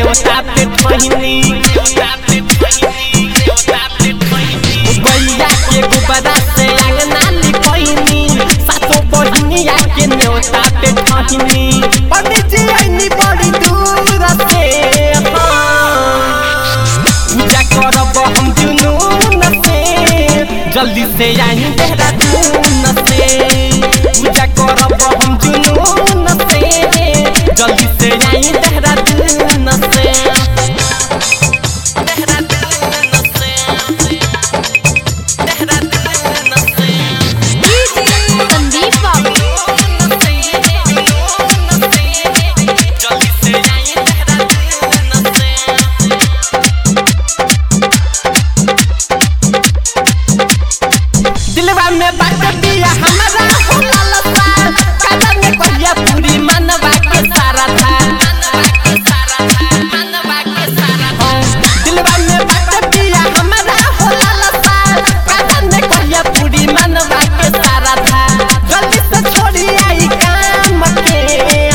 नेवता पे ठहिनी गैया के गोबरा से अंगना लिपैनी सातो बहिनिया के नेवता पे ठहिनी पंडित जी आइनी बड़ी दूर से पूजा करब हम जुनून से जल्दी से आइनी देहरादून से पूजा करब हम जुनून से जल्दी से आइनी देहरादून से दिलवा में बात दिया हमारा होला लसा कादर में कहिया पूरी मनवा के सारा था दिलवा में बात दिया हमारा होला लसा कादर में कहिया पूरी मनवा के सारा था जल्दी से छोड़ी आई काम के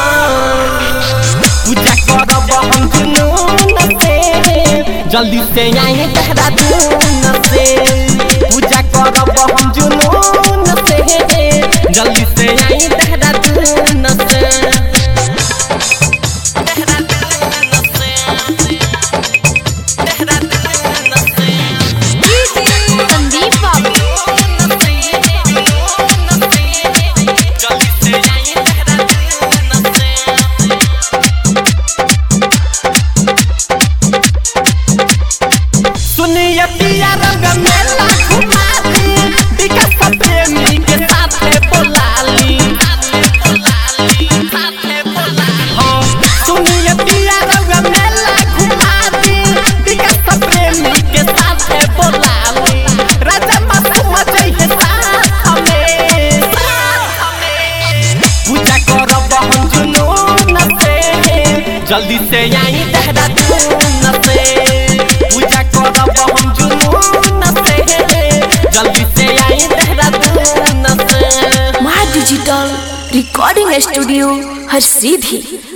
पूजा करब हम जुनून से जल्दी से आई देहरादून से पूजा करब हम जुनून से जल्दी से आई देहरादून से सुनिए पिया रंग मेला घुमाली विकास प्रेमी के साथे बोलाली सुनिए पिया रंग मेला घुमाली विकास प्रेमी के साथे बोलाली राजा मासूम जइहे साथ में पूजा करब हम जुनून से जल्दी से आई देहरादून से पूजा करब हम जुनून से जल्दी से आई देहरादून से माँ डिजिटल रिकॉर्डिंग स्टूडियो हर सीधी।